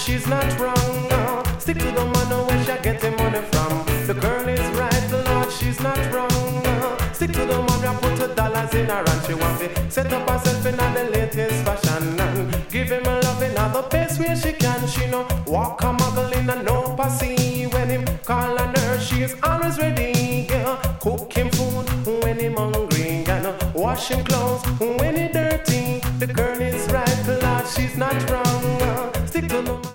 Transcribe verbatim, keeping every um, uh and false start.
she's not wrong. Uh, stick to the man where she getting money from. The girl is right, Lord, she's not wrong. Uh, stick to the man who put her dollars in her hand. She want to set up herself in the latest fashion and give him a love in other place where she can. She know walk a muggle in a no passy. When him call on her, she is always ready. Yeah. Cook him food when him hungry, and uh, wash him clothes when he dirty. The girl is right, Lord, she's not wrong. Uh, stick to the